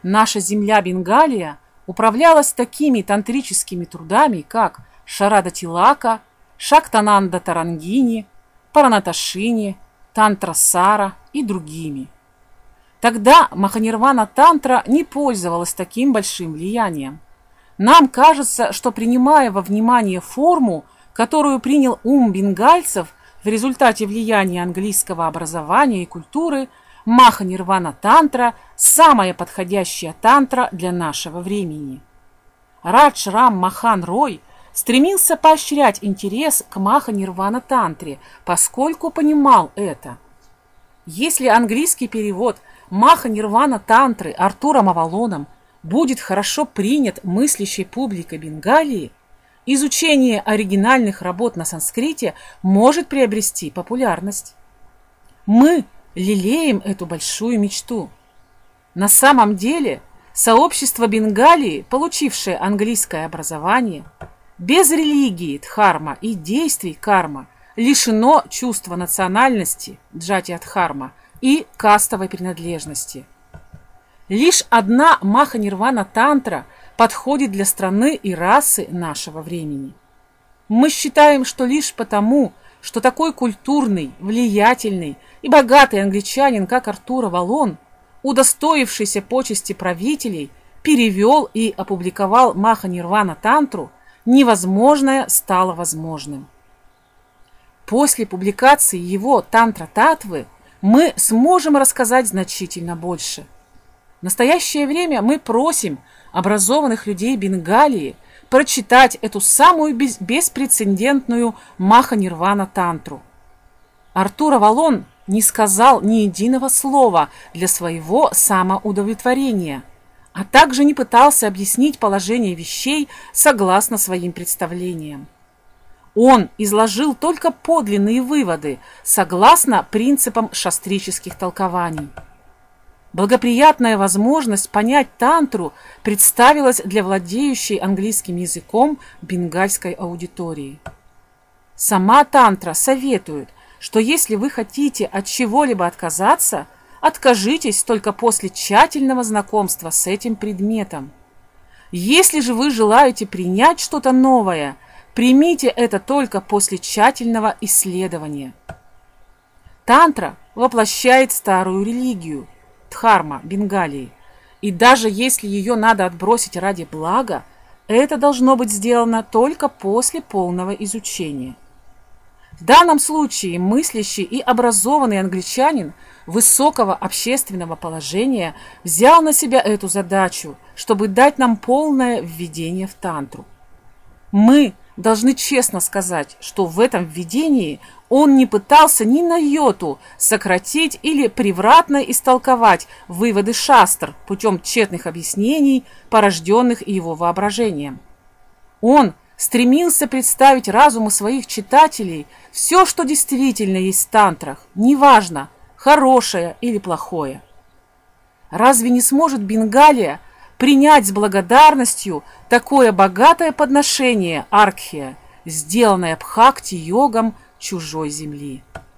Наша земля Бенгалия управлялась такими тантрическими трудами, как Шарада Тилака, Шактананда Тарангини, Паранаташини, Тантра Сара и другими. Тогда Маханирвана Тантра не пользовалась таким большим влиянием. Нам кажется, что, принимая во внимание форму, которую принял ум бенгальцев в результате влияния английского образования и культуры, Маханирвана Тантра – самая подходящая тантра для нашего времени. Радж Рам Мохан Рой стремился поощрять интерес к Маханирвана Тантре, поскольку понимал это. Если английский перевод Маханирвана Тантры Артуром Авалоном будет хорошо принят мыслящей публикой Бенгалии, изучение оригинальных работ на санскрите может приобрести популярность. Мы лелеем эту большую мечту. На самом деле, сообщество Бенгалии, получившее английское образование, без религии дхарма и действий карма, лишено чувства национальности джати-дхарма и кастовой принадлежности. Лишь одна Маханирвана Тантра подходит для страны и расы нашего времени. Мы считаем, что лишь потому, что такой культурный, влиятельный и богатый англичанин, как Артур Авалон, удостоившийся почести правителей, перевел и опубликовал Маханирвана Тантру, невозможное стало возможным. После публикации его Тантра-татвы мы сможем рассказать значительно больше. В настоящее время мы просим образованных людей Бенгалии прочитать эту самую беспрецедентную Маханирвана Тантру. Артур Авалон не сказал ни единого слова для своего самоудовлетворения, а также не пытался объяснить положение вещей согласно своим представлениям. Он изложил только подлинные выводы, согласно принципам шастрических толкований. Благоприятная возможность понять тантру представилась для владеющей английским языком бенгальской аудитории. Сама тантра советует, что если вы хотите от чего-либо отказаться, откажитесь только после тщательного знакомства с этим предметом. Если же вы желаете принять что-то новое, примите это только после тщательного исследования. Тантра воплощает старую религию дхарма Бенгалии, и даже если ее надо отбросить ради блага, это должно быть сделано только после полного изучения. В данном случае мыслящий и образованный англичанин высокого общественного положения взял на себя эту задачу, чтобы дать нам полное введение в тантру. Мы должны честно сказать, что в этом введении он не пытался ни на йоту сократить или превратно истолковать выводы шастр путем тщетных объяснений, порожденных его воображением. Он стремился представить разуму своих читателей все, что действительно есть в тантрах, неважно, хорошее или плохое. Разве не сможет Бенгалия принять с благодарностью такое богатое подношение аркхия, сделанное бхакти-йогом чужой земли?